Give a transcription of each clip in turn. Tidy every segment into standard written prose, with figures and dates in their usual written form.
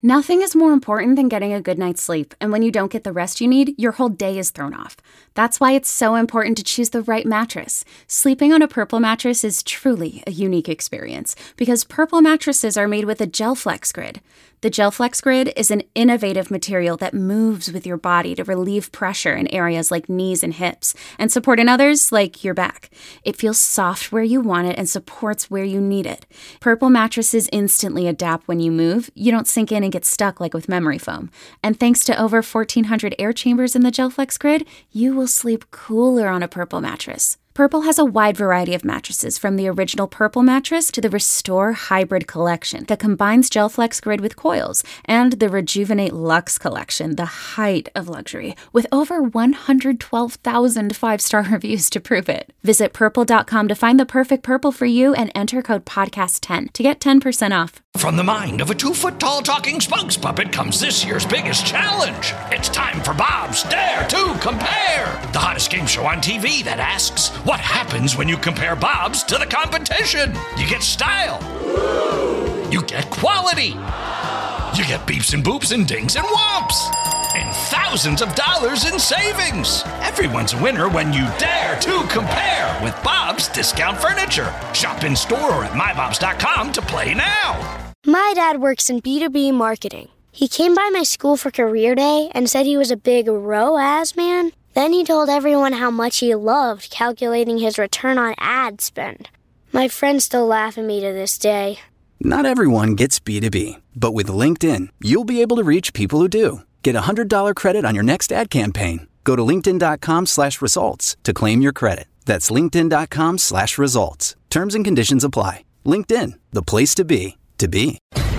Nothing is more important than getting a good night's sleep, and when you don't get the rest you need, your whole day is thrown off. That's why it's so important to choose the right mattress. Sleeping on a Purple mattress is truly a unique experience, because Purple mattresses are made with a GelFlex Grid. The GelFlex Grid is an innovative material that moves with your body to relieve pressure in areas like knees and hips, and support in others like your back. It feels soft where you want it and supports where you need it. Purple mattresses instantly adapt when you move. You don't sink in and get stuck like with memory foam. And thanks to over 1,400 air chambers in the GelFlex Grid, you will sleep cooler on a Purple mattress. Purple has a wide variety of mattresses, from the original Purple mattress to the Restore Hybrid collection that combines GelFlex Grid with coils, and the Rejuvenate Luxe collection, the height of luxury, with over 112,000 five-star reviews to prove it. Visit purple.com to find the perfect Purple for you and enter code podcast10 to get 10% off. From the mind of a 2-foot-tall talking spokes puppet comes this year's biggest challenge. It's time for Bob's Dare to Compare, the hottest game show on TV that asks, what happens when you compare Bob's to the competition? You get style. You get quality. You get beeps and boops and dings and whomps. And thousands of dollars in savings. Everyone's a winner when you dare to compare with Bob's Discount Furniture. Shop in store or at mybobs.com to play now. My dad works in B2B marketing. He came by my school for career day and said he was a big ROAS man. Then he told everyone how much he loved calculating his return on ad spend. My friends still laugh at me to this day. Not everyone gets B2B, but with LinkedIn, you'll be able to reach people who do. Get a $100 credit on your next ad campaign. Go to linkedin.com/results to claim your credit. That's linkedin.com/results. Terms and conditions apply. LinkedIn, the place to be, to be.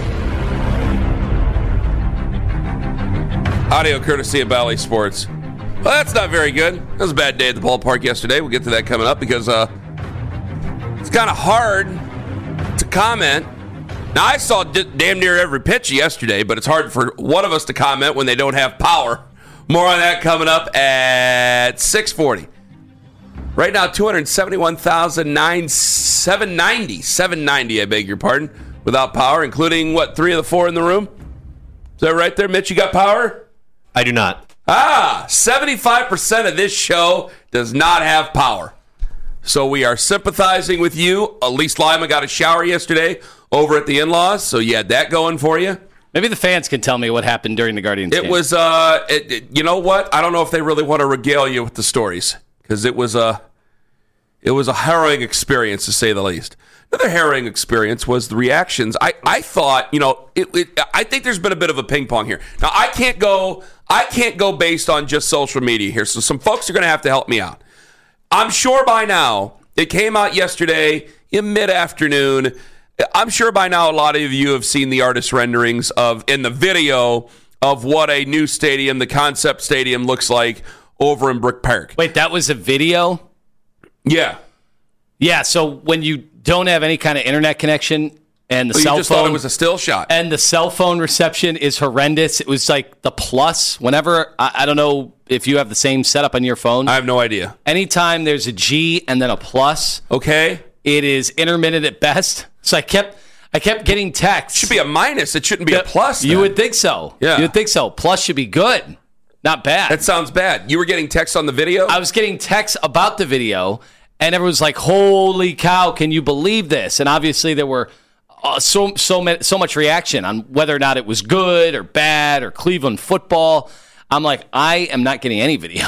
Audio courtesy of Bally Sports. Well, that's not very good. That was a bad day at the ballpark yesterday. We'll get to that coming up because it's kind of hard to comment. Now, I saw damn near every pitch yesterday, but it's hard for one of us to comment when they don't have power. More on that coming up at 6:40. Right now, 790, I beg your pardon, without power, including, 3 of the 4 in the room? Is that right there, Mitch? You got power? I do not. 75% of this show does not have power. So we are sympathizing with you. Elise Lyman got a shower yesterday over at the in-laws, so you had that going for you. Maybe the fans can tell me what happened during the Guardians game. It was, you know what? I don't know if they really want to regale you with the stories, because it was a harrowing experience, to say the least. Another harrowing experience was the reactions. I thought, I think there's been a bit of a ping pong here. Now, I can't go based on just social media here, so some folks are going to have to help me out. I'm sure by now, it came out yesterday in mid-afternoon. I'm sure by now a lot of you have seen the artist renderings in the video of what a new stadium, the Concept Stadium, looks like over in Brick Park. Wait, that was a video? Yeah. Yeah, so when you don't have any kind of internet connection and the cell phone... You just thought it was a still shot. And the cell phone reception is horrendous. It was like the plus. Whenever, I don't know if you have the same setup on your phone. I have no idea. Anytime there's a G and then a plus... Okay. It is intermittent at best. So I kept getting texts. It should be a minus. It shouldn't be a plus. You would think so. Yeah. You would think so. Plus should be good. Not bad. That sounds bad. You were getting texts on the video? I was getting texts about the video, and everyone's like, holy cow, can you believe this? And obviously there were so much reaction on whether or not it was good or bad or Cleveland football. I'm like, I am not getting any video.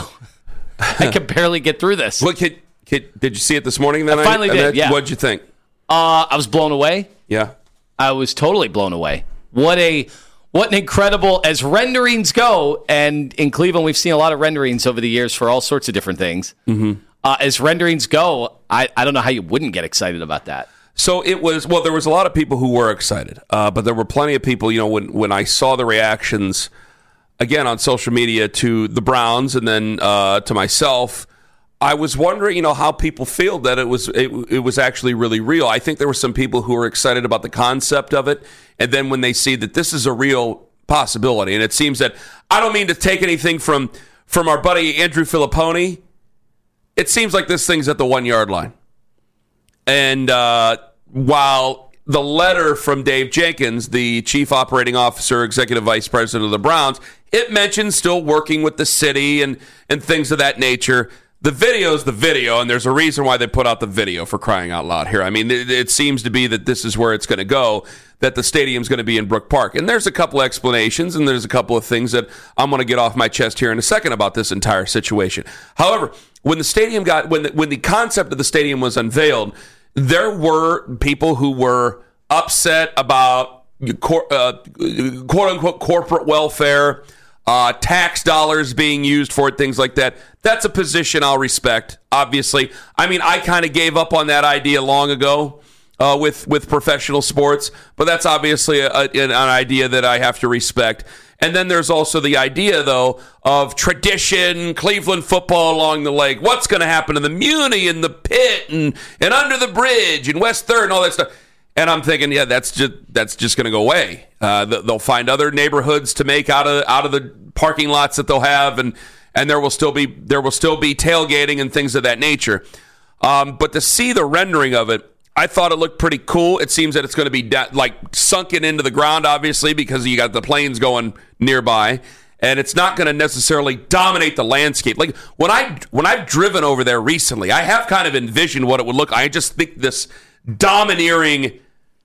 I can barely get through this. What did you see it this morning? Then I finally did, yeah. What'd you think? I was blown away. Yeah. I was totally blown away. What an incredible, as renderings go, and in Cleveland we've seen a lot of renderings over the years for all sorts of different things. Mm-hmm. As renderings go, I don't know how you wouldn't get excited about that. So there was a lot of people who were excited, but there were plenty of people, when I saw the reactions, again, on social media to the Browns and then to myself, I was wondering, how people feel that it was actually really real. I think there were some people who were excited about the concept of it, and then when they see that this is a real possibility, and it seems that, I don't mean to take anything from our buddy Andrew Filipponi, it seems like this thing's at the 1-yard line. And while the letter from Dave Jenkins, the chief operating officer, executive vice president of the Browns, it mentions still working with the city and things of that nature. The video is the video, and there's a reason why they put out the video, for crying out loud here. I mean, it seems to be that this is where it's going to go, that the stadium's going to be in Brook Park. And there's a couple explanations, and there's a couple of things that I'm going to get off my chest here in a second about this entire situation. However, when the stadium when the concept of the stadium was unveiled, there were people who were upset about quote-unquote corporate welfare, tax dollars being used for it, things like that. That's a position I'll respect, obviously. I mean, I kind of gave up on that idea long ago with professional sports, but that's obviously an idea that I have to respect. And then there's also the idea, though, of tradition, Cleveland football along the lake. What's going to happen to the Muni and the Pit and under the bridge and West 3rd and all that stuff? And I'm thinking, yeah, that's just going to go away. They'll find other neighborhoods to make out of the parking lots that they'll have, and there will still be tailgating and things of that nature. But to see the rendering of it, I thought it looked pretty cool. It seems that it's going to be sunken into the ground, obviously, because you got the planes going nearby, and it's not going to necessarily dominate the landscape. Like when I've driven over there recently, I have kind of envisioned what it would look like. I just think this domineering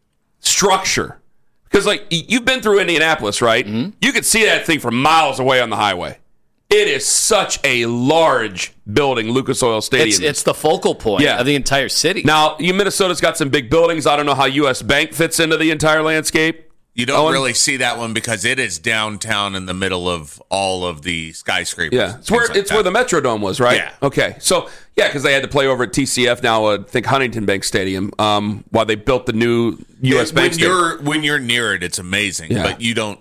structure, because like you've been through Indianapolis, right? Mm-hmm. You could see that thing from miles away on the highway. It is such a large building, Lucas Oil Stadium. It's the focal point of the entire city. Now, Minnesota's got some big buildings. I don't know how U.S. Bank fits into the entire landscape. You don't really see that one because it is downtown in the middle of all of the skyscrapers. Yeah, it's where the Metrodome was, right? Yeah. Okay, so because they had to play over at TCF now, I think Huntington Bank Stadium, while they built the new U.S. Bank Stadium. When you're near it, it's amazing, but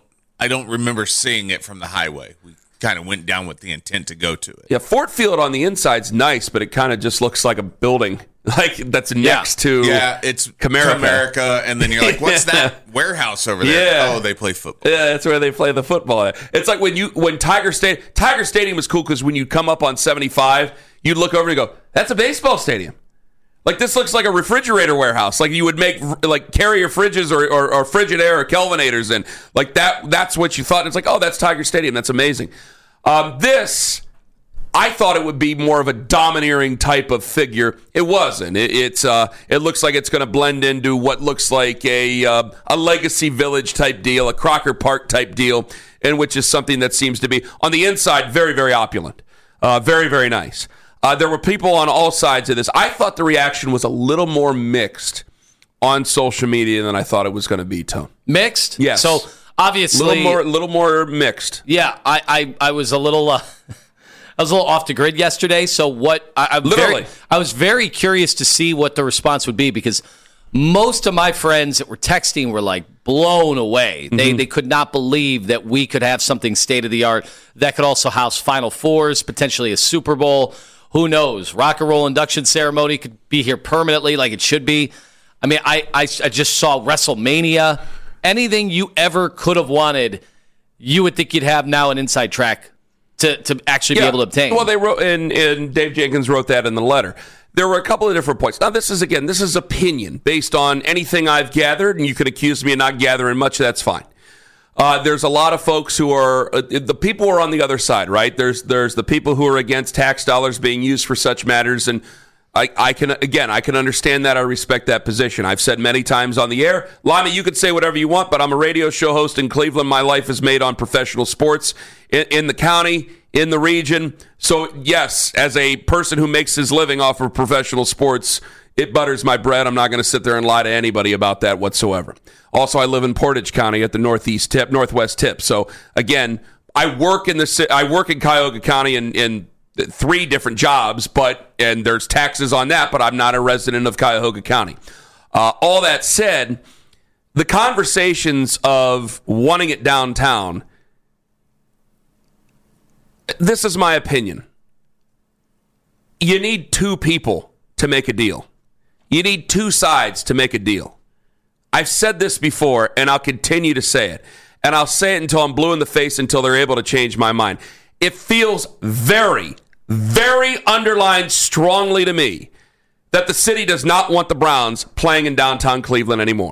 I don't remember seeing it from the highway. We kind of went down with the intent to go to it. Yeah, Ford Field on the inside's nice, but it kind of just looks like a building that's next to it's Comerica, and then you're like, what's that warehouse over there? Yeah. Oh, they play football. Yeah, that's where they play the football. It's like when Tiger Stadium was cool because when you come up on 75, you'd look over and go, that's a baseball stadium. Like this looks like a refrigerator warehouse. Like you would make carrier fridges or Frigidaire or Kelvinators in. Like that's what you thought. And it's like, oh, that's Tiger Stadium. That's amazing. This, I thought it would be more of a domineering type of figure. It wasn't. It looks like it's going to blend into what looks like a Legacy Village type deal, a Crocker Park type deal, and which is something that seems to be on the inside very, very opulent, very, very nice. There were people on all sides of this. I thought the reaction was a little more mixed on social media than I thought it was going to be, Tone. Mixed? Yes. So obviously, a little more mixed. Yeah, I was a little I was a little off the grid yesterday. So what? I was very curious to see what the response would be because most of my friends that were texting were like blown away. Mm-hmm. They could not believe that we could have something state of the art that could also house Final Fours, potentially a Super Bowl. Who knows? Rock and roll induction ceremony could be here permanently like it should be. I mean, I just saw WrestleMania. Anything you ever could have wanted, you would think you'd have now an inside track to actually be able to obtain. Well, they wrote, and Dave Jenkins wrote that in the letter. There were a couple of different points. Now, this is opinion based on anything I've gathered, and you could accuse me of not gathering much. That's fine. There's a lot of folks who are the people who are on the other side, right? There's the people who are against tax dollars being used for such matters, and I can understand that. I respect that position. I've said many times on the air, Lima, you could say whatever you want, but I'm a radio show host in Cleveland. My life is made on professional sports in the county, in the region. So yes, as a person who makes his living off of professional sports, it butters my bread. I'm not going to sit there and lie to anybody about that whatsoever. Also, I live in Portage County at the northwest tip. So again, I work in Cuyahoga County in 3 different jobs, and there's taxes on that, but I'm not a resident of Cuyahoga County. All that said, the conversations of wanting it downtown, this is my opinion. You need 2 people to make a deal. You need 2 sides to make a deal. I've said this before, and I'll continue to say it. And I'll say it until I'm blue in the face, until they're able to change my mind. It feels very, very underlined strongly to me that the city does not want the Browns playing in downtown Cleveland anymore.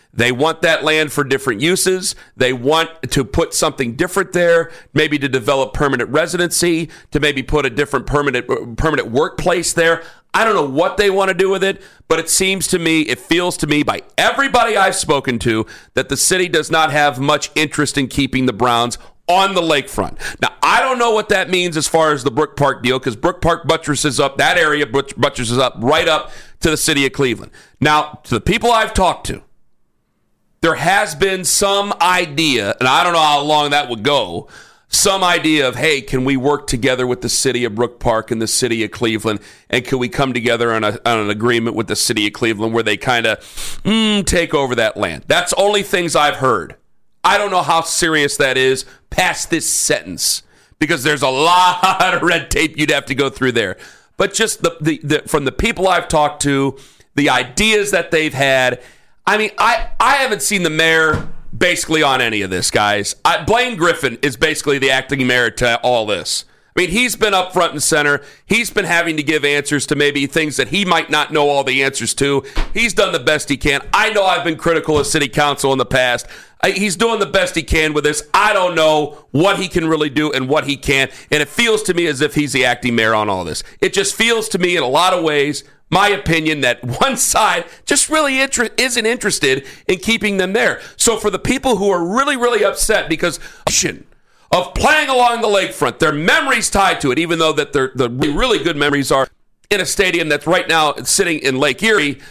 They want that land for different uses. They want to put something different there, maybe to develop permanent residency, to maybe put a different permanent workplace there. I don't know what they want to do with it, but it feels to me by everybody I've spoken to that the city does not have much interest in keeping the Browns on the lakefront. Now, I don't know what that means as far as the Brook Park deal, because Brook Park buttresses up, that area buttresses up right up to the city of Cleveland. Now, to the people I've talked to, there has been some idea, and I don't know how long that would go, some idea of, hey, can we work together with the city of Brook Park and the city of Cleveland, and can we come together on an agreement with the city of Cleveland where they kind of take over that land? That's only things I've heard. I don't know how serious that is past this sentence, because there's a lot of red tape you'd have to go through there. But just the from the people I've talked to, the ideas that they've had, I mean, I haven't seen the mayor basically on any of this, guys. Blaine Griffin is basically the acting mayor to all this. I mean, he's been up front and center. He's been having to give answers to maybe things that he might not know all the answers to. He's done the best he can. I know I've been critical of city council in the past. He's doing the best he can with this. I don't know what he can really do and what he can't. And it feels to me as if he's the acting mayor on all this. It just feels to me in a lot of ways, my opinion, that one side just really isn't interested in keeping them there. So for the people who are really, really upset because of playing along the lakefront, their memories tied to it, even though that the really good memories are in a stadium that's right now sitting in Lake Erie,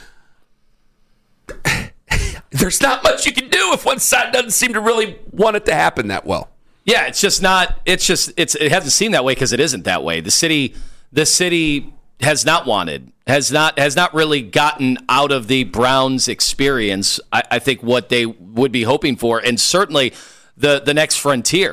there's not much you can do if one side doesn't seem to really want it to happen that well. Yeah, it hasn't seemed that way because it isn't that way. The city has not really gotten out of the Browns experience, I think, what they would be hoping for. And certainly the next frontier,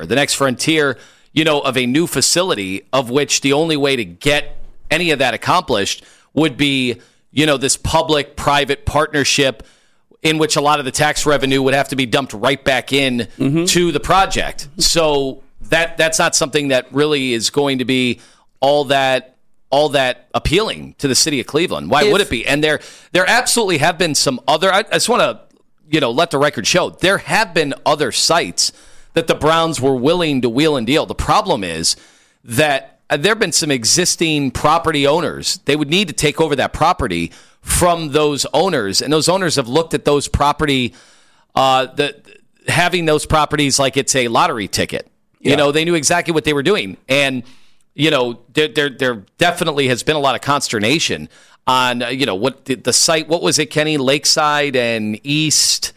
of a new facility, of which the only way to get any of that accomplished would be, this public-private partnership in which a lot of the tax revenue would have to be dumped right back in to the project. So that's not something that really is going to be all that appealing to the city of Cleveland. Why would it be? And there absolutely have been some other, I just want to, let the record show, there have been other sites that the Browns were willing to wheel and deal. The problem is that there have been some existing property owners. They would need to take over that property from those owners, and those owners have looked at those property, having those properties like it's a lottery ticket. Yeah. They knew exactly what they were doing, and there definitely has been a lot of consternation on what the site. What was it, Kenny? Lakeside and East.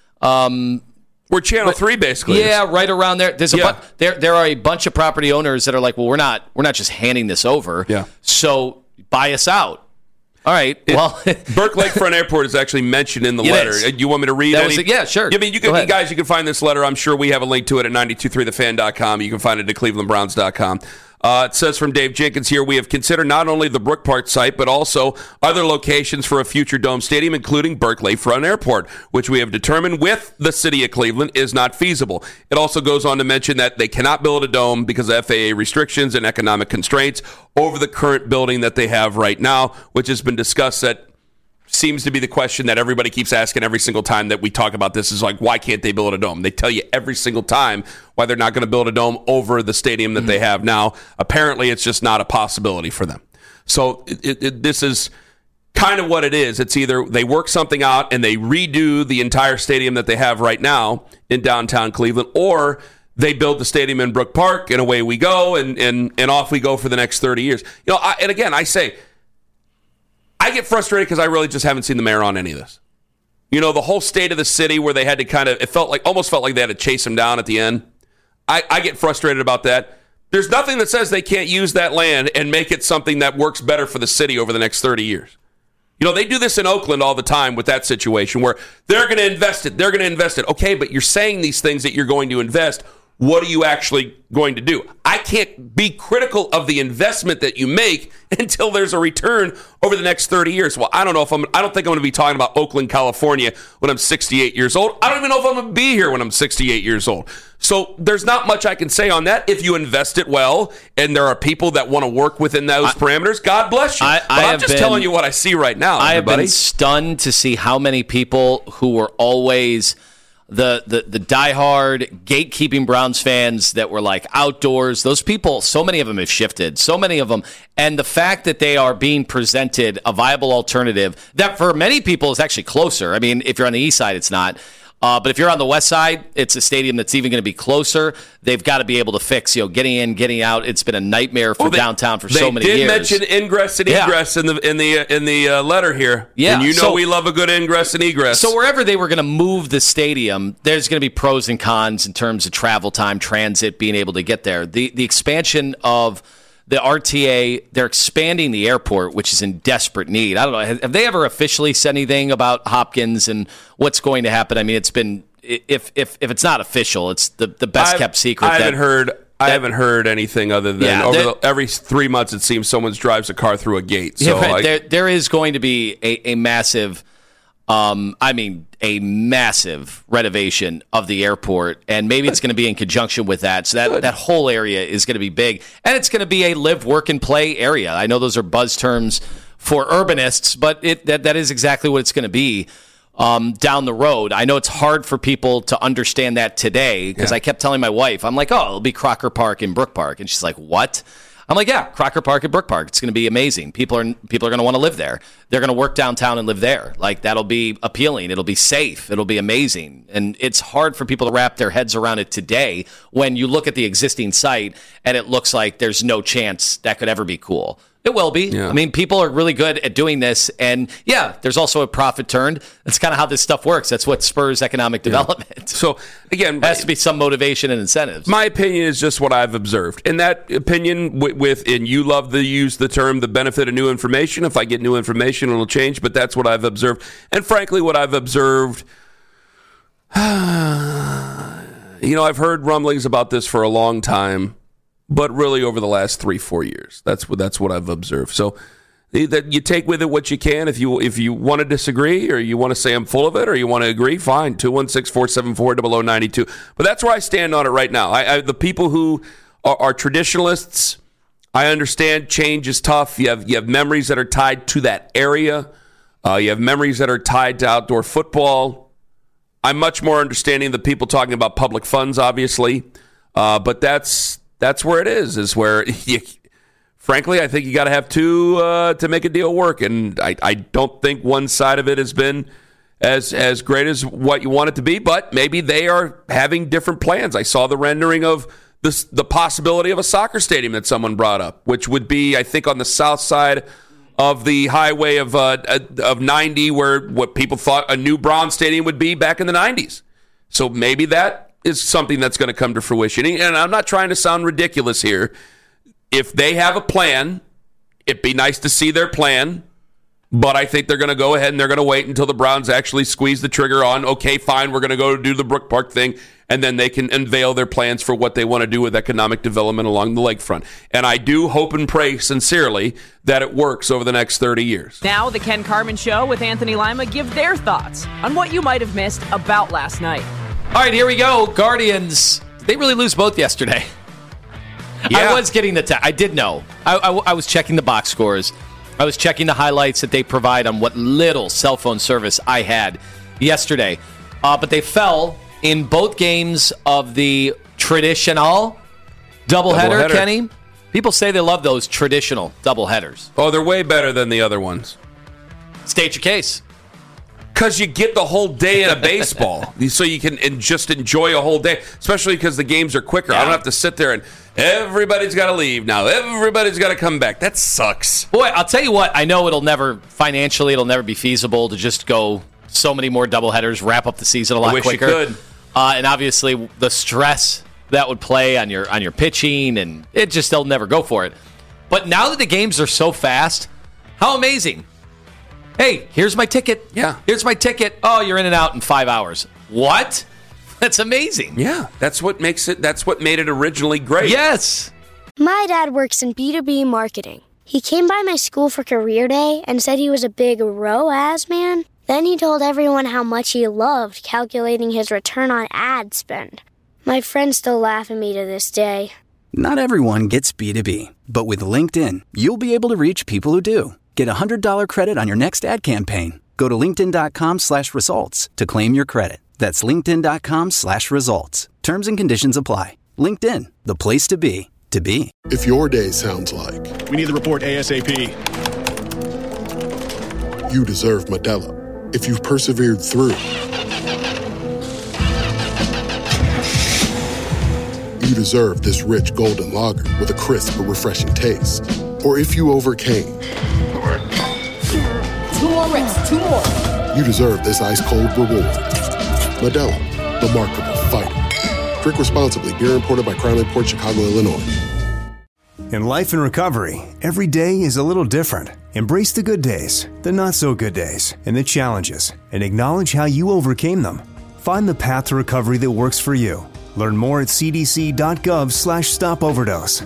We're Channel 3, basically. Yeah, right around there. There are a bunch of property owners that are like, well, we're not just handing this over. Yeah. So buy us out. All right. Burke Lakefront Airport is actually mentioned in the letter. You want me to read it? Yeah, sure. I mean, you can find this letter. I'm sure we have a link to it at 923thefan.com. You can find it at clevelandbrowns.com. It says from Dave Jenkins here, we have considered not only the Brook Park site, but also other locations for a future dome stadium, including Burke Lakefront Airport, which we have determined with the city of Cleveland is not feasible. It also goes on to mention that they cannot build a dome because of FAA restrictions and economic constraints over the current building that they have right now, which has been discussed. That seems to be the question that everybody keeps asking every single time that we talk about this, is like, why can't they build a dome? They tell you every single time why they're not going to build a dome over the stadium that they have now. Apparently, it's just not a possibility for them. So this is kind of what it is. It's either they work something out and they redo the entire stadium that they have right now in downtown Cleveland, or they build the stadium in Brook Park and away we go, and off we go for the next 30 years. And again, I say, I get frustrated because I really just haven't seen the mayor on any of this. The whole state of the city where they had to almost felt like they had to chase him down at the end. I get frustrated about that. There's nothing that says they can't use that land and make it something that works better for the city over the next 30 years. They do this in Oakland all the time with that situation where they're going to invest it. Okay, but you're saying these things that you're going to invest. what are you actually going to do? I can't be critical of the investment that you make until there's a return over the next 30 years. Well, I don't think I'm going to be talking about Oakland, California when I'm 68 years old. I don't even know if I'm going to be here when I'm 68 years old. So there's not much I can say on that. If you invest it well and there are people that want to work within those parameters, God bless you. I'm just telling you what I see right now, I everybody. have been stunned to see how many people who were always the diehard gatekeeping Browns fans that were like outdoors, those people, so many of them have shifted, so many of them. And the fact that they are being presented a viable alternative that for many people is actually closer. I mean, if you're on the east side, it's not. But if you're on the west side, it's a stadium that's even going to be closer. They've got to be able to fix, getting in, getting out. It's been a nightmare for downtown for so many years. They did mention ingress and egress in the letter here. Yeah, and we love a good ingress and egress. So wherever they were going to move the stadium, there's going to be pros and cons in terms of travel time, transit, being able to get there. The expansion of the RTA, they're expanding the airport, which is in desperate need. I don't know. Have they ever officially said anything about Hopkins and what's going to happen? I mean, it's been, if it's not official, it's the best kept secret. I haven't heard anything other than every 3 months it seems someone drives a car through a gate. So there is going to be a massive, a massive renovation of the airport, and maybe it's going to be in conjunction with that. So that whole area is going to be big, and it's going to be a live, work, and play area. I know those are buzz terms for urbanists, but that is exactly what it's going to be down the road. I know it's hard for people to understand that today because I kept telling my wife, I'm like, oh, it'll be Crocker Park and Brook Park, and she's like, what? I'm like, yeah, Crocker Park and Brook Park. It's going to be amazing. People are going to want to live there. They're going to work downtown and live there. Like, that'll be appealing. It'll be safe. It'll be amazing. And it's hard for people to wrap their heads around it today when you look at the existing site and it looks like there's no chance that could ever be cool. It will be. Yeah. I mean, people are really good at doing this. And yeah, there's also a profit turned. That's kind of how this stuff works. That's what spurs economic development. So again, there has to be some motivation and incentives. My opinion is just what I've observed. And that opinion and you love to use the term, the benefit of new information. If I get new information, it'll change. But that's what I've observed. And frankly, what I've observed, I've heard rumblings about this for a long time. But really, over the last 3-4 years, that's what I've observed. So that you take with it what you can. If you want to disagree, or you want to say I'm full of it, or you want to agree, fine. 216-474-0092. But that's where I stand on it right now. The people who are traditionalists, I understand change is tough. You have memories that are tied to that area. You have memories that are tied to outdoor football. I'm much more understanding of the people talking about public funds, obviously, but that's where it is where, frankly, I think you got to have two to make a deal work. And I don't think one side of it has been as great as what you want it to be, but maybe they are having different plans. I saw the rendering of the possibility of a soccer stadium that someone brought up, which would be, I think, on the south side of the highway of 90, where what people thought a new Brown stadium would be back in the 90s. So maybe that is something that's going to come to fruition. And I'm not trying to sound ridiculous here. If they have a plan, it'd be nice to see their plan, but I think they're going to go ahead and they're going to wait until the Browns actually squeeze the trigger on, okay, fine, we're going to go do the Brook Park thing, and then they can unveil their plans for what they want to do with economic development along the lakefront. And I do hope and pray sincerely that it works over the next 30 years. Now, the Ken Carman Show with Anthony Lima give their thoughts on what you might have missed about last night. All right, here we go. Guardians, did they really lose both yesterday? Yeah. I was getting the I did know. I was checking the box scores. I was checking the highlights that they provide on what little cell phone service I had yesterday. But they fell in both games of the traditional doubleheader, Kenny. People say they love those traditional doubleheaders. Oh, they're way better than the other ones. State your case. Because you get the whole day in a baseball, so you can just enjoy a whole day, especially because the games are quicker. Yeah. I don't have to sit there and everybody's got to leave now. Everybody's got to come back. That sucks. Boy, I'll tell you what. I know it'll never be feasible to just go so many more doubleheaders, wrap up the season a lot quicker. You could. And obviously the stress that would play on your pitching, and they'll never go for it. But now that the games are so fast, how amazing. Hey, here's my ticket. Yeah. Here's my ticket. Oh, you're in and out in 5 hours. What? That's amazing. Yeah, that's what made it originally great. Yes. My dad works in B2B marketing. He came by my school for career day and said he was a big ROAS man. Then he told everyone how much he loved calculating his return on ad spend. My friends still laugh at me to this day. Not everyone gets B2B, but with LinkedIn, you'll be able to reach people who do. Get a $100 credit on your next ad campaign. Go to linkedin.com/results to claim your credit. That's linkedin.com/results. Terms and conditions apply. LinkedIn, the place to be, to be. If your day sounds like, we need the report ASAP. You deserve Modelo. If you've persevered through, you deserve this rich golden lager with a crisp but refreshing taste. Or if you overcame. 2 more reps, 2 more. You deserve this ice-cold reward. Modelo, the Remarkable Fighter. Drink responsibly. Beer imported by Crown Imports, Chicago, Illinois. In life and recovery, every day is a little different. Embrace the good days, the not-so-good days, and the challenges, and acknowledge how you overcame them. Find the path to recovery that works for you. Learn more at cdc.gov/stopoverdose.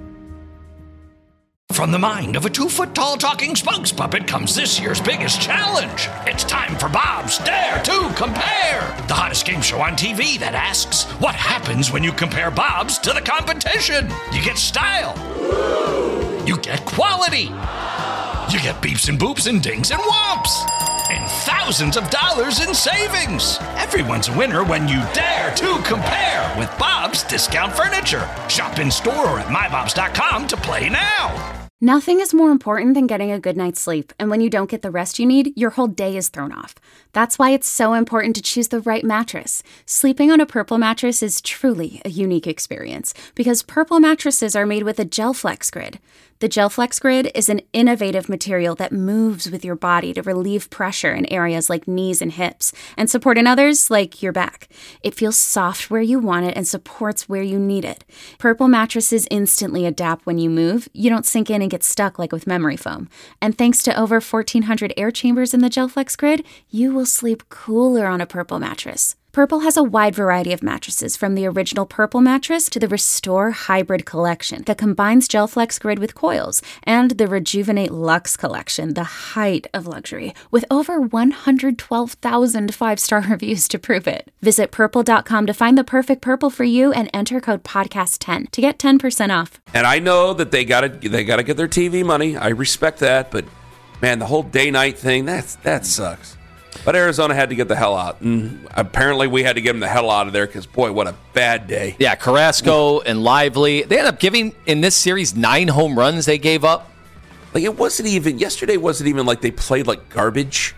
From the mind of a 2-foot-tall talking spokes puppet comes this year's biggest challenge. It's time for Bob's Dare to Compare, the hottest game show on TV that asks, what happens when you compare Bob's to the competition? You get style. You get quality. You get beeps and boops and dings and whomps. And thousands of dollars in savings. Everyone's a winner when you dare to compare with Bob's Discount Furniture. Shop in store or at mybobs.com to play now. Nothing is more important than getting a good night's sleep, and when you don't get the rest you need, your whole day is thrown off. That's why it's so important to choose the right mattress. Sleeping on a Purple mattress is truly a unique experience, because Purple mattresses are made with a GelFlex Grid. The GelFlex Grid is an innovative material that moves with your body to relieve pressure in areas like knees and hips, and support in others like your back. It feels soft where you want it and supports where you need it. Purple mattresses instantly adapt when you move. You don't sink in and get stuck like with memory foam. And thanks to over 1,400 air chambers in the GelFlex Grid, you will sleep cooler on a Purple mattress. Purple has a wide variety of mattresses, from the original Purple mattress to the Restore Hybrid collection that combines GelFlex Grid with coils, and the Rejuvenate Luxe collection, the height of luxury, with over 112,000 5-star reviews to prove it. Visit purple.com to find the perfect Purple for you and enter code podcast10 to get 10% off. And I know that they gotta get their TV money. I respect that, but man, the whole day-night thing, that sucks. But Arizona had to get the hell out. And apparently we had to get them the hell out of there because, boy, what a bad day. Yeah, Carrasco and Lively. They ended up giving, in this series, 9 home runs they gave up. Like, yesterday wasn't even like they played like garbage.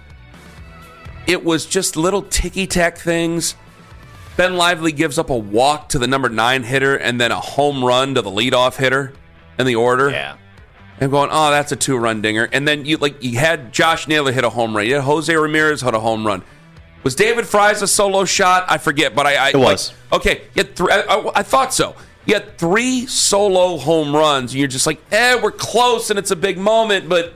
It was just little ticky-tack things. Ben Lively gives up a walk to the number 9 hitter and then a home run to the leadoff hitter in the order. Yeah. And going, oh, that's a 2-run dinger. And then you had Josh Naylor hit a home run. You had Jose Ramirez hit a home run. Was David Fry's a solo shot? I forget, but it was. Okay, I thought so. You had 3 solo home runs, and you're just like, we're close, and it's a big moment, but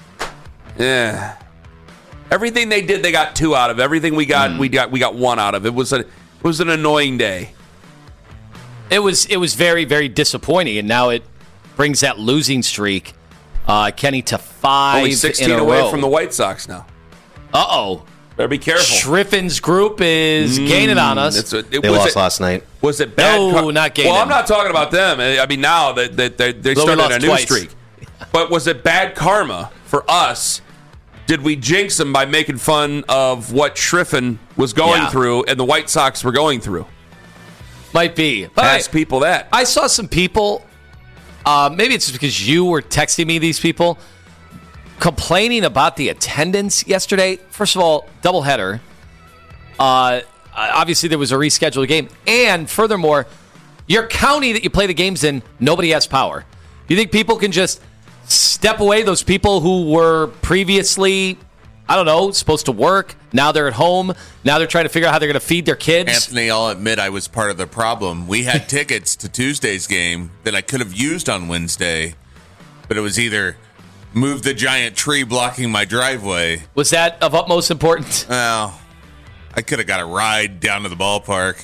everything they did, they got 2 out of. Everything we got, we got 1 out of. It was an annoying day. It was very, very disappointing, and now it brings that losing streak, Kenny, to 5 only 16 in a away row. from the White Sox now. Uh-oh. Better be careful. Shriffin's group is gaining on us. They lost last night. Was it bad? No, not gaining. Well, I'm not talking about them. I mean, now that they started a new streak. But was it bad karma for us? Did we jinx them by making fun of what Shriffen was going through and the White Sox were going through? Might be. But ask people that. I saw some people, maybe it's because you were texting me these people, complaining about the attendance yesterday. First of all, doubleheader. Obviously, there was a rescheduled game. And furthermore, your county that you play the games in, nobody has power. You think people can just step away, those people who were previously, I don't know, supposed to work? Now they're at home. Now they're trying to figure out how they're going to feed their kids. Anthony, I'll admit I was part of the problem. We had tickets to Tuesday's game that I could have used on Wednesday, but it was either move the giant tree blocking my driveway. Was that of utmost importance? Well, I could have got a ride down to the ballpark.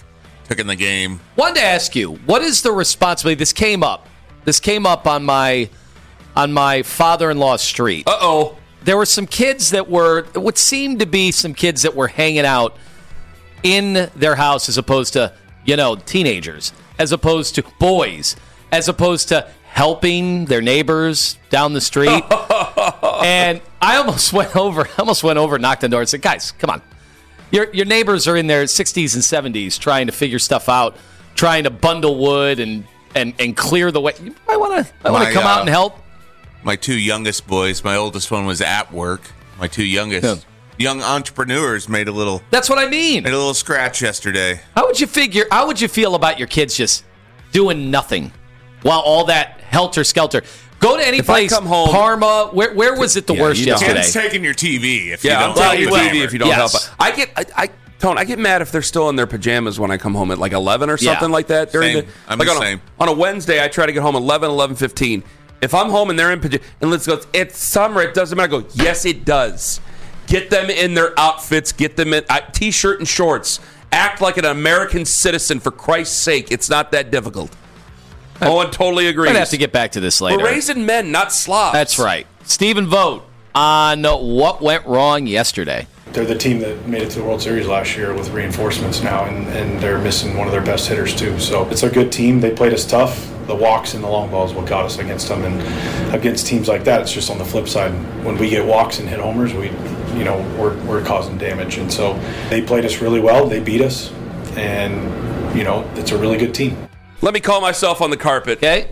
took in the game. Wanted to ask you, what is the responsibility? This came up on my father-in-law's street. Uh-oh. There were some kids that what seemed to be some kids that were hanging out in their house as opposed to, teenagers, as opposed to boys, as opposed to helping their neighbors down the street. And I almost went over, knocked on the door and said, guys, come on. Your neighbors are in their 60s and 70s trying to figure stuff out, trying to bundle wood and clear the way. You might want to come out and help. My two youngest boys, my oldest one was at work. My two youngest young entrepreneurs made a little. That's what I mean. Made a little scratch yesterday. How would you feel about your kids just doing nothing while all that helter-skelter? Go to any place, come home, Parma. Where was it the worst yesterday? It's taking your TV if you don't take your TV if you don't help. I get mad if they're still in their pajamas when I come home at like 11 or something like that. Same. I'm the same. On a Wednesday, I try to get home 11:15. If I'm home and they're in pajamas, and let's go, it's summer, it doesn't matter. I go, yes, it does. Get them in their outfits. Get them in T-shirt and shorts. Act like an American citizen, for Christ's sake. It's not that difficult. Owen totally agrees. We're going to have to get back to this later. We're raising men, not slobs. That's right. Stephen Vogt on what went wrong yesterday. They're the team that made it to the World Series last year with reinforcements now, and they're missing one of their best hitters too. So it's a good team. They played us tough. The walks and the long balls what got us against them, and against teams like that, it's just on the flip side. When we get walks and hit homers, we're causing damage, and so they played us really well. They beat us, and it's a really good team. Let me call myself on the carpet. Okay.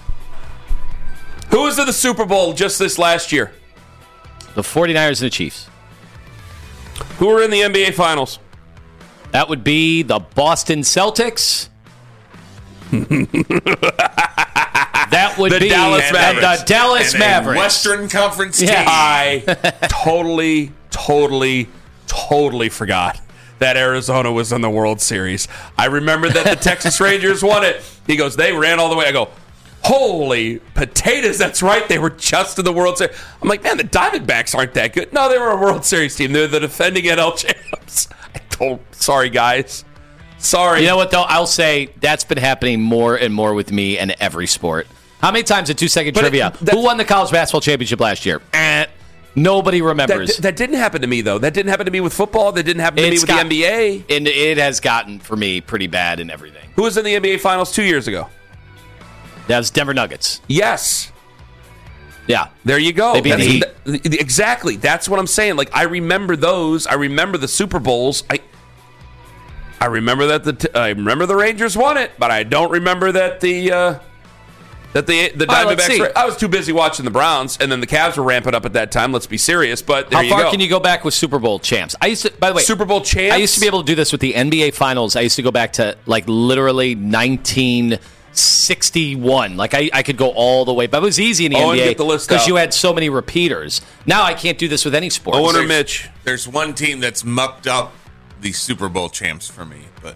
Who was in the Super Bowl just this last year? The 49ers and the Chiefs. Who were in the NBA Finals? That would be the Boston Celtics. That would be Dallas Mavericks. The Dallas Mavericks. Western Conference team. I totally forgot that Arizona was in the World Series. I remember that the Texas Rangers won it. He goes, they ran all the way. I go, holy potatoes, that's right. They were just in the World Series. I'm like, man, the Diamondbacks aren't that good. No, they were a World Series team. They're the defending NL champs. Sorry, guys. Sorry. You know what, though? I'll say that's been happening more and more with me in every sport. How many times in 2-second trivia? Who won the college basketball championship last year? Nobody remembers. That didn't happen to me, though. That didn't happen to me with football. That didn't happen to me with the NBA. And it has gotten, for me, pretty bad in everything. Who was in the NBA Finals 2 years ago? That was Denver Nuggets. Yes. Yeah. There you go. They beat the Heat. Exactly. That's what I'm saying. Like, I remember those. I remember the Super Bowls. I remember that I remember the Rangers won it, but I don't remember that the Diamondbacks. I was too busy watching the Browns, and then the Cavs were ramping up at that time. Let's be serious. But there how far can you go back with Super Bowl champs? I used to. By the way, Super Bowl champs. I used to be able to do this with the NBA Finals. I used to go back to like literally 1961. Like I could go all the way, but it was easy in the NBA because you had so many repeaters. Now I can't do this with any sport. Owen or Mitch? There's one team that's mucked up the Super Bowl champs for me, but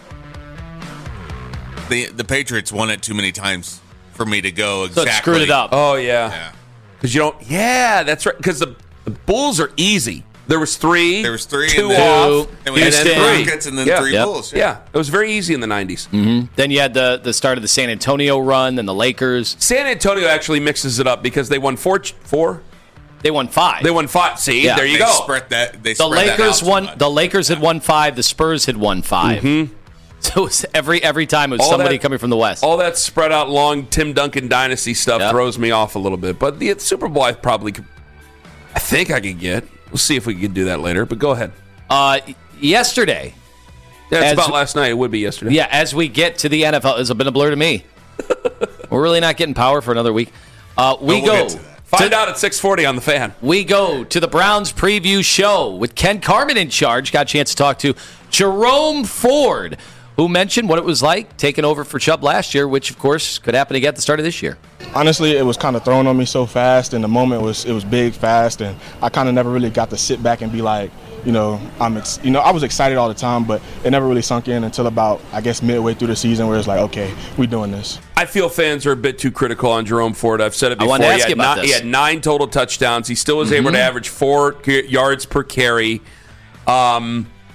the Patriots won it too many times for me to go exactly. So it screwed it up. Oh, yeah. Because you don't... Yeah, that's right. Because the Bulls are easy. There was three. There was three. Two and off. And we had three Rockets and then three Bulls. Yeah. It was very easy in the 90s. Mm-hmm. Then you had the start of the San Antonio run, then the Lakers. San Antonio actually mixes it up because they won four? They won 5. They won 5. See, there you go. The Lakers won. The Lakers had won 5. The Spurs had won 5. Mm-hmm. So it was every time it was somebody coming from the West. All that spread out long Tim Duncan dynasty stuff throws me off a little bit. But the Super Bowl I think I could get. We'll see if we can do that later. But go ahead. Yesterday. Yeah, it's about last night. It would be yesterday. Yeah, as we get to the NFL, it's been a blur to me. We're really not getting power for another week. We'll go. Find out at 6:40 on The Fan. We go to the Browns preview show with Ken Carman in charge. Got a chance to talk to Jerome Ford, who mentioned what it was like taking over for Chubb last year, which, of course, could happen again at the start of this year. Honestly, it was kind of thrown on me so fast, and the moment it was big, fast, and I kind of never really got to sit back and be like, I was excited all the time, but it never really sunk in until about, I guess, midway through the season where it's like, okay, we're doing this. I feel fans are a bit too critical on Jerome Ford. I've said it before. I wanted to ask you about this. He had 9 total touchdowns. He still was able to average 4 yards per carry.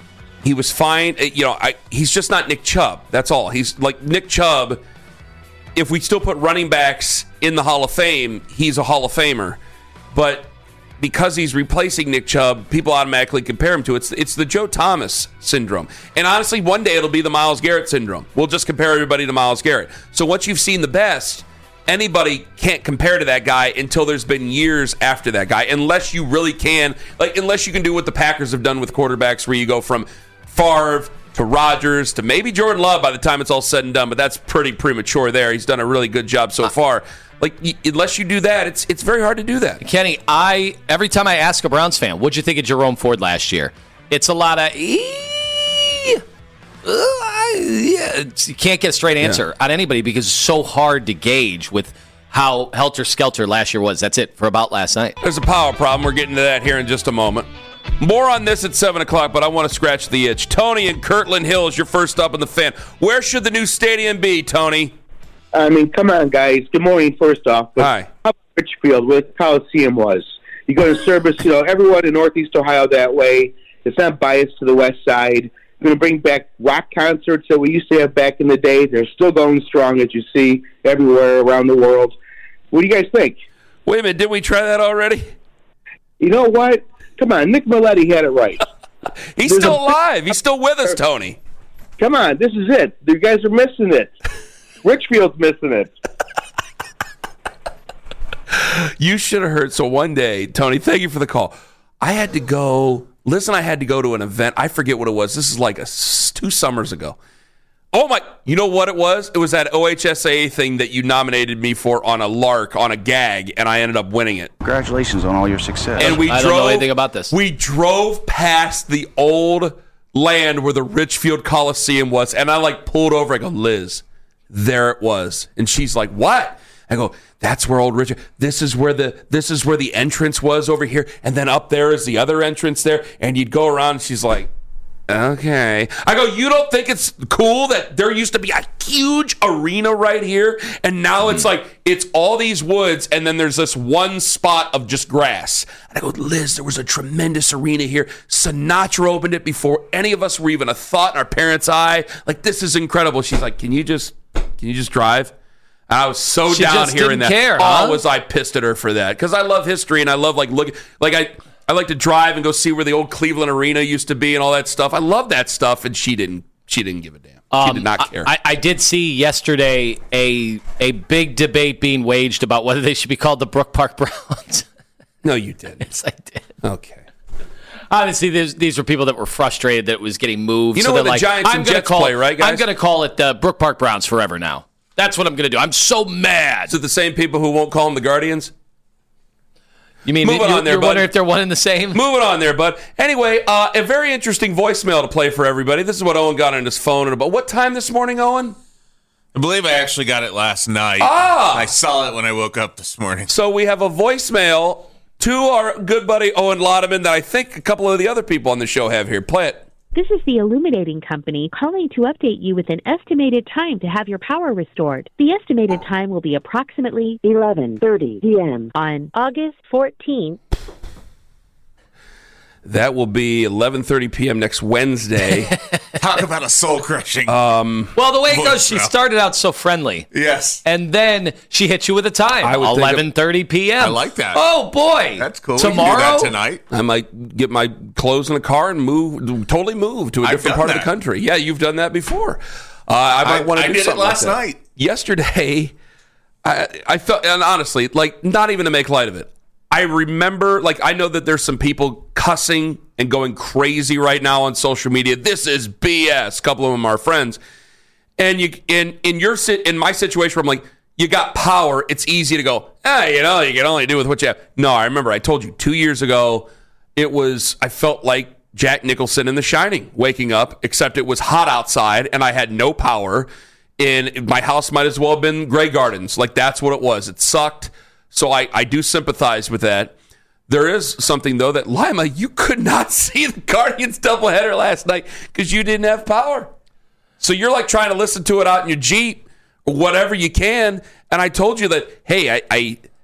He was fine. He's just not Nick Chubb. That's all. He's like Nick Chubb. If we still put running backs in the Hall of Fame, he's a Hall of Famer. But because he's replacing Nick Chubb, people automatically compare him to it. It's the Joe Thomas syndrome. And honestly, one day it'll be the Myles Garrett syndrome. We'll just compare everybody to Myles Garrett. So once you've seen the best, anybody can't compare to that guy until there's been years after that guy, unless you really can, unless you can do what the Packers have done with quarterbacks, where you go from Favre to Rodgers to maybe Jordan Love by the time it's all said and done, but that's pretty premature there. He's done a really good job so far. Unless you do that, it's very hard to do that. Kenny, every time I ask a Browns fan, what'd you think of Jerome Ford last year? It's a lot of you can't get a straight answer on anybody because it's so hard to gauge with how helter-skelter last year was. That's it for About Last Night. There's a power problem. We're getting to that here in just a moment. More on this at 7 o'clock, but I want to scratch the itch. Tony in Kirtland Hills, you're first up in the Fan. Where should the new stadium be, Tony? I mean, come on, guys. Good morning, first off. Hi. How about Richfield, where the Coliseum was? You're going to service, everyone in Northeast Ohio that way. It's not biased to the West Side. You're going to bring back rock concerts that we used to have back in the day. They're still going strong, as you see, everywhere around the world. What do you guys think? Wait a minute. Didn't we try that already? You know what? Come on. Nick Milletti had it right. He's still alive. He's still with us, Tony. Come on. This is it. You guys are missing it. Richfield's missing it. You should have heard. So one day, Tony, thank you for the call. I had to go to an event. I forget what it was. This is like 2 summers ago. Oh, my. You know what it was? It was that OHSAA thing that you nominated me for on a lark, on a gag, and I ended up winning it. Congratulations on all your success. And I don't know anything about this. We drove past the old land where the Richfield Coliseum was, and I pulled over. I go, Liz, there it was. And she's like, what? I go, that's where old Richard. This is where the entrance was over here, and then up there is the other entrance there. And you'd go around. And she's like, okay. I go, you don't think it's cool that there used to be a huge arena right here, and now it's it's all these woods, and then there's this one spot of just grass. And I go, Liz, there was a tremendous arena here. Sinatra opened it before any of us were even a thought in our parents' eye. This is incredible. She's like, can you just drive? I was so she down just hearing didn't that. Care, huh? Oh, was I pissed at her for that? Because I love history and I love looking. I like to drive and go see where the old Cleveland Arena used to be and all that stuff. I love that stuff, and she didn't give a damn. She did not care. I did see yesterday a big debate being waged about whether they should be called the Brook Park Browns. No, you didn't. Yes, I did. Okay. Obviously, these were people that were frustrated that it was getting moved. You know so where the Giants and Jets play, right, guys? I'm going to call it the Brook Park Browns forever now. That's what I'm going to do. I'm so mad. So the same people who won't call them the Guardians? You mean you're wondering if they're one and the same? Moving on there, bud. Anyway, a very interesting voicemail to play for everybody. This is what Owen got on his phone at about what time this morning, Owen? I believe I actually got it last night. I saw it when I woke up this morning. So we have a voicemail to our good buddy Owen Lodeman that I think a couple of the other people on the show have here. Play it. This is the Illuminating Company calling to update you with an estimated time to have your power restored. The estimated time will be approximately 11:30 p.m. on August 14th. That will be 11:30 p.m. next Wednesday. Talk about a soul-crushing. Well, the way it goes, she started out so friendly. Yes. And then she hit you with a time. 11:30 p.m. I like that. Oh, boy. That's cool. Tomorrow? We can do that tonight. I might get my clothes in a car and totally move to a different part of the country. Yeah, you've done that before. I might want to do something last like that. night. Yesterday, I felt, and honestly, not even to make light of it, I remember, I know that there's some people cussing and going crazy right now on social media. This is BS. A couple of them are friends. And in my situation where I'm like, you got power, it's easy to go, you can only do with what you have. No, I remember I told you 2 years ago, I felt like Jack Nicholson in The Shining, waking up, except it was hot outside and I had no power. And my house might as well have been Grey Gardens. That's what it was. It sucked. So I do sympathize with that. There is something, though, that, Lima, you could not see the Guardians doubleheader last night because you didn't have power. So you're trying to listen to it out in your Jeep or whatever you can. And I told you that, hey,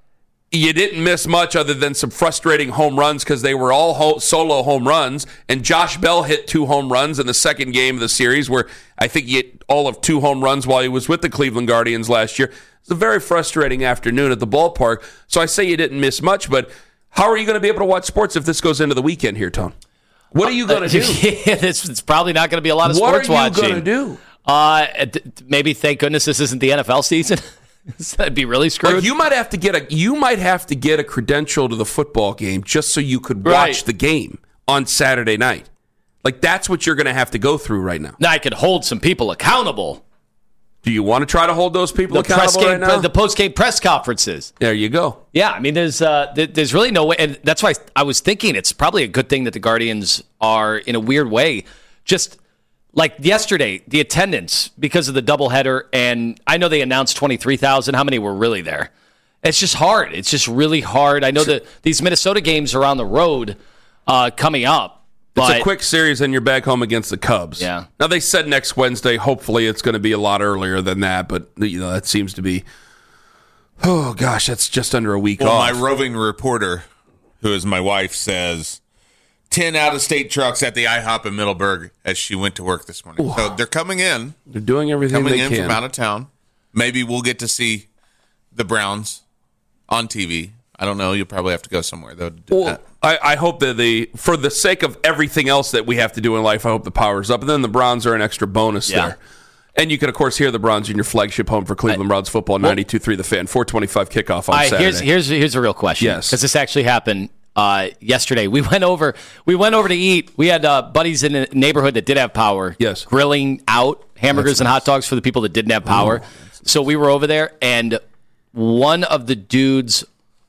you didn't miss much other than some frustrating home runs because they were all solo home runs. And Josh Bell hit 2 home runs in the second game of the series, where I think he hit all of 2 home runs while he was with the Cleveland Guardians last year. It's a very frustrating afternoon at the ballpark. So I say you didn't miss much, but how are you going to be able to watch sports if this goes into the weekend here, Tone? What are you going to do? It's probably not going to be a lot of sports watching. What are you going to do? Maybe thank goodness this isn't the NFL season. That'd be really screwed. Like you might have to get a credential to the football game just so you could watch the game on Saturday night. Like that's what you're going to have to go through right now. Now I could hold some people accountable. Do you want to try to hold those people accountable right now? The post-game press conferences. There you go. Yeah, I mean, there's really no way, and that's why I was thinking it's probably a good thing that the Guardians are, in a weird way, just like yesterday, the attendance, because of the doubleheader, and I know they announced 23,000. How many were really there? It's just hard. It's just really hard. I know that these Minnesota games are on the road coming up. It's a quick series, and you're back home against the Cubs. Yeah. Now, they said next Wednesday. Hopefully, it's going to be a lot earlier than that, but that seems to be, oh, gosh, that's just under a week off. My roving reporter, who is my wife, says 10 out-of-state trucks at the IHOP in Middleburg as she went to work this morning. Ooh. So they're coming in. They're doing everything they can. Coming in from out of town. Maybe we'll get to see the Browns on TV. I don't know. You'll probably have to go somewhere, though, to do that. I hope that for the sake of everything else that we have to do in life, I hope the power's up. And then the Browns are an extra bonus there. And you can, of course, hear the Browns in your flagship home for Cleveland Browns football, 92.3 The Fan, 4:25 kickoff on Saturday. Here's a real question. Yes. Because this actually happened yesterday. We went over to eat. We had buddies in the neighborhood that did have power. Yes. Grilling out hamburgers and hot dogs for the people that didn't have power. So we were over there, and one of the dudes'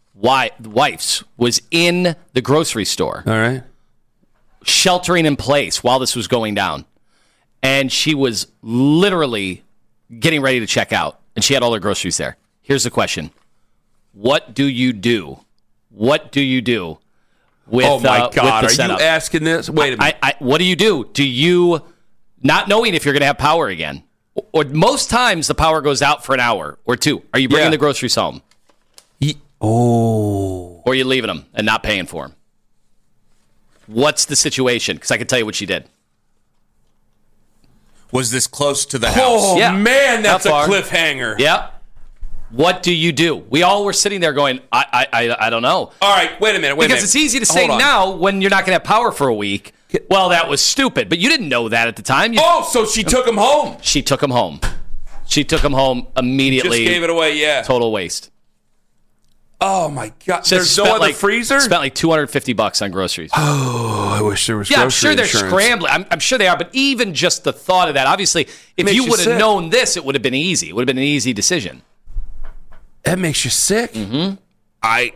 wives was in the grocery store. All right. Sheltering in place while this was going down. And she was literally getting ready to check out. And she had all her groceries there. Here's the question. What do you do? What do you do with oh, my God. With the setup? Are you asking this? Wait a minute. What do you do? Do you, not knowing if you're going to have power again, or most times the power goes out for an hour or two, are you bringing the groceries home? Or are you leaving them and not paying for them? What's the situation? Because I can tell you what she did. Was this close to the house? Oh, man, that's a cliffhanger. Yeah. What do you do? We all were sitting there going, I don't know. All right, wait a minute. Because it's easy to say now when you're not going to have power for a week, well, that was stupid. But you didn't know that at the time. So she took him home. She took him home. She took him home immediately. Just gave it away, yeah. Total waste. Oh, my God. There's no other freezer? Spent like $250 on groceries. Oh, I wish there was grocery I'm sure they're scrambling. I'm sure they are. But even just the thought of that, obviously, if you would have known this, it would have been easy. It would have been an easy decision. That makes you sick. Mm-hmm. I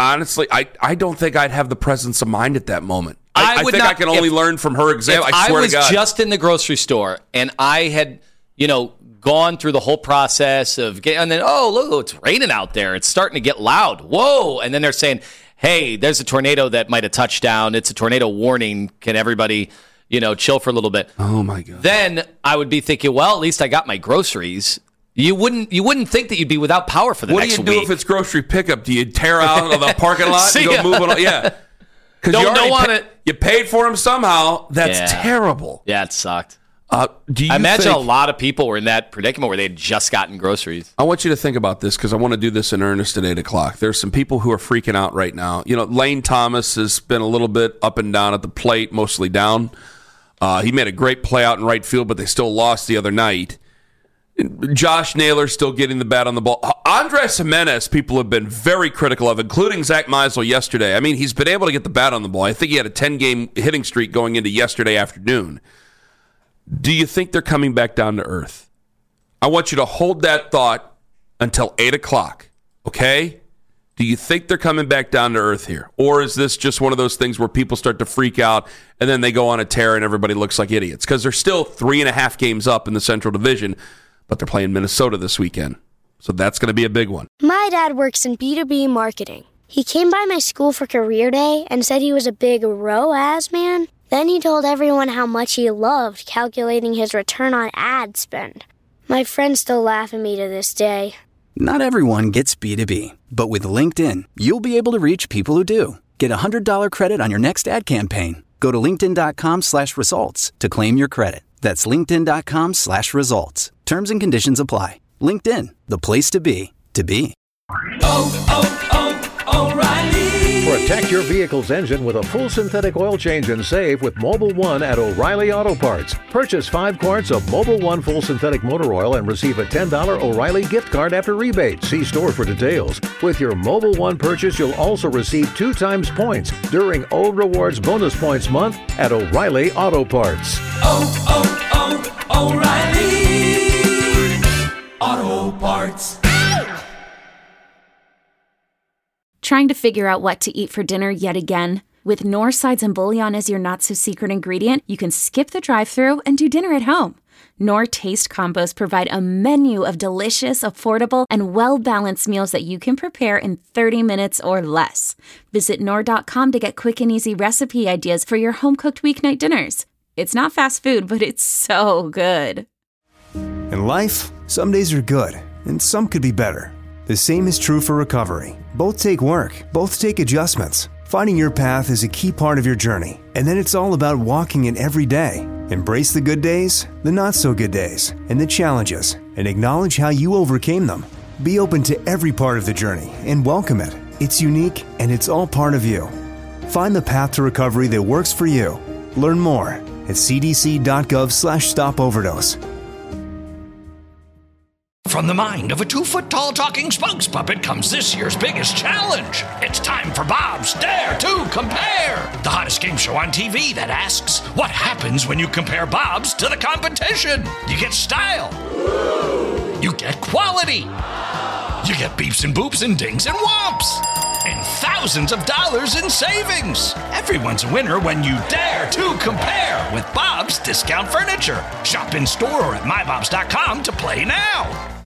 don't think I'd have the presence of mind at that moment. I think I can only learn from her example. I swear to God. I was just in the grocery store, and I had, gone through the whole process of getting, and then, look, it's raining out there. It's starting to get loud. Whoa. And then they're saying, hey, there's a tornado that might have touched down. It's a tornado warning. Can everybody, chill for a little bit? Oh, my God. Then I would be thinking, well, at least I got my groceries. You wouldn't think that you'd be without power for the next week. What do you do if it's grocery pickup? Do you tear out of the parking lot and go move it? Yeah. Because you paid for them somehow. That's terrible. Yeah, it sucked. I imagine a lot of people were in that predicament where they had just gotten groceries. I want you to think about this because I want to do this in earnest at 8 o'clock. There's some people who are freaking out right now. Lane Thomas has been a little bit up and down at the plate, mostly down. He made a great play out in right field, but they still lost the other night. Josh Naylor still getting the bat on the ball. Andres Jimenez, people have been very critical of, including Zach Meisel yesterday. I mean, he's been able to get the bat on the ball. I think he had a 10-game hitting streak going into yesterday afternoon. Do you think they're coming back down to earth? I want you to hold that thought until 8 o'clock, okay? Do you think they're coming back down to earth here? Or is this just one of those things where people start to freak out and then they go on a tear and everybody looks like idiots? Because they're still 3.5 games up in the Central Division, but they're playing Minnesota this weekend. So that's going to be a big one. My dad works in B2B marketing. He came by my school for career day and said he was a big ROAS man. Then he told everyone how much he loved calculating his return on ad spend. My friends still laugh at me to this day. Not everyone gets B2B, but with LinkedIn, you'll be able to reach people who do. Get a $100 credit on your next ad campaign. Go to linkedin.com/results to claim your credit. That's linkedin.com/results. Terms and conditions apply. LinkedIn, the place to be, to be. O'Reilly. Protect your vehicle's engine with a full synthetic oil change and save with Mobil 1 at O'Reilly Auto Parts. Purchase 5 quarts of Mobil 1 full synthetic motor oil and receive a $10 O'Reilly gift card after rebate. See store for details. With your Mobil 1 purchase, you'll also receive 2 times points during O Rewards Bonus Points Month at O'Reilly Auto Parts. O'Reilly Auto Parts. Trying to figure out what to eat for dinner yet again? With Knorr sides and bouillon as your not-so-secret ingredient, you can skip the drive-thru and do dinner at home. Knorr Taste Combos provide a menu of delicious, affordable, and well-balanced meals that you can prepare in 30 minutes or less. Visit Knorr.com to get quick and easy recipe ideas for your home-cooked weeknight dinners. It's not fast food, but it's so good. In life, some days are good, and some could be better. The same is true for recovery. Both take work, both take adjustments. Finding your path is a key part of your journey, and then it's all about walking it every day. Embrace the good days, the not-so-good days, and the challenges, and acknowledge how you overcame them. Be open to every part of the journey and welcome it. It's unique, and it's all part of you. Find the path to recovery that works for you. Learn more at cdc.gov/stopoverdose. From the mind of a 2-foot-tall talking spokes puppet comes this year's biggest challenge. It's time for Bob's Dare to Compare, the hottest game show on TV that asks, what happens when you compare Bob's to the competition? You get style. You get quality. You get beeps and boops and dings and whomps. And thousands of dollars in savings. Everyone's a winner when you dare to compare with Bob's Discount Furniture. Shop in store or at mybobs.com to play now.